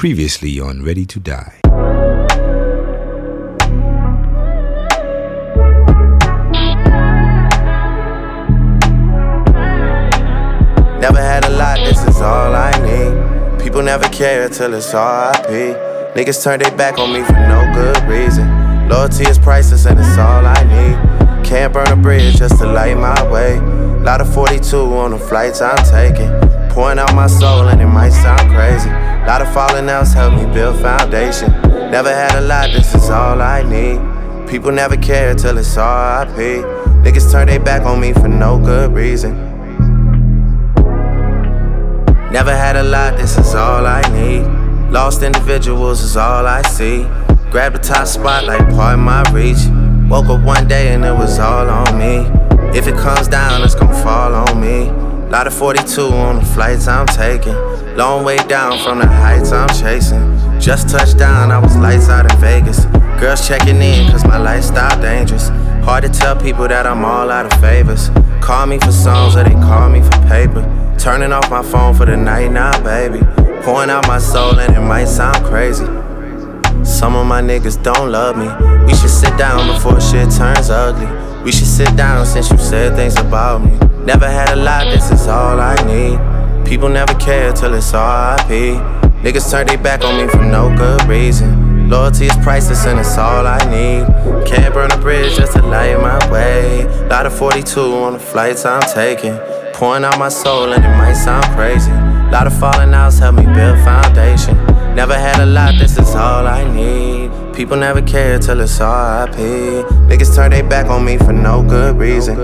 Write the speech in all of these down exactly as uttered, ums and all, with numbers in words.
Previously on Ready to Die. Never had a lot, this is all I need. People never care till it's R I P. Niggas turn their back on me for no good reason. Loyalty is priceless and it's all I need. Can't burn a bridge just to light my way. Lot of forty-two on the flights I'm taking. Pouring out my soul and it might sound crazy. Lot of falling outs help me build foundation. Never had a lot, this is all I need. People never care till it's R I P. Niggas turn their back on me for no good reason. Never had a lot, this is all I need. Lost individuals is all I see. Grab the top spot like part of my reach. Woke up one day and it was all on me. If it comes down, it's gon' fall on me. Lot of forty-two on the flights I'm taking. Long way down from the heights I'm chasing. Just touched down, I was lights out in Vegas. Girls checking in cause my lifestyle dangerous. Hard to tell people that I'm all out of favors. Call me for songs or they call me for paper. Turning off my phone for the night now, baby. Pouring out my soul and it might sound crazy. Some of my niggas don't love me. We should sit down before shit turns ugly. We should sit down since you said things about me. Never had a lot, this is all I need. People never care till it's R I P. Niggas turn their back on me for no good reason. Loyalty is priceless and it's all I need. Can't burn a bridge just to light my way. Lot of forty-two on the flights I'm taking. Pouring out my soul and it might sound crazy. Lot of falling outs help me build foundation. Never had a lot, this is all I need. People never care till it's R I P. Niggas turn their back on me for no good reason.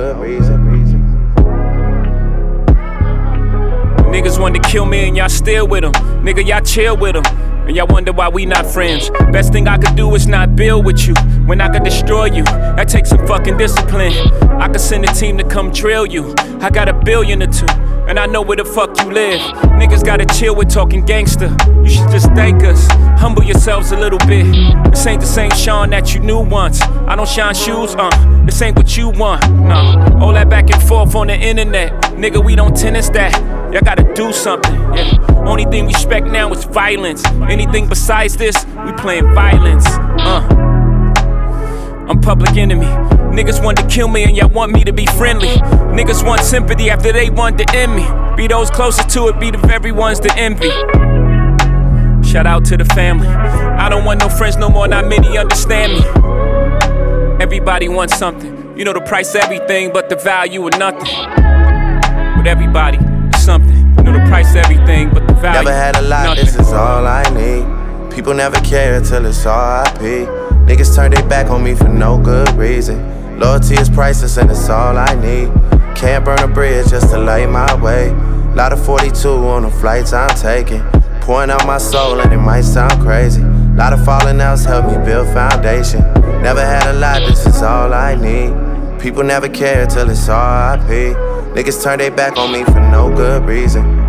Niggas wanted to kill me and y'all still with them. Nigga, y'all chill with them. And y'all wonder why we not friends. Best thing I could do is not build with you when I could destroy you. That takes some fucking discipline. I could send a team to come drill you. I got a billion or two, and I know where the fuck you live. Niggas gotta chill with talking gangster. You should just thank us. Humble yourselves a little bit. This ain't the same Sean that you knew once. I don't shine shoes, uh. This ain't what you want, no. All that back and forth on the internet. Nigga, we don't tennis that. Y'all gotta do something, yeah. Only thing we respect now is violence. Anything besides this, we playing violence, uh. I'm public enemy. Niggas want to kill me and y'all want me to be friendly. Niggas want sympathy after they want to end me. Be those closest to it, be the very ones to envy. Shout out to the family. I don't want no friends no more, not many understand me. Everybody wants something. You know the price of everything, but the value of nothing. With everybody, it's something. You know the price of everything, but the value. Never had a lot, nothing. This is all I need. People never care till it's R I P. Niggas turn their back on me for no good reason. Loyalty is priceless and it's all I need. Can't burn a bridge just to light my way. Lot of forty-two on the flights I'm taking. Pouring out my soul and it might sound crazy. Lot of falling outs help me build foundation. Never had a lot, this is all I need. People never care till it's R I P. Niggas turn their back on me for no good reason.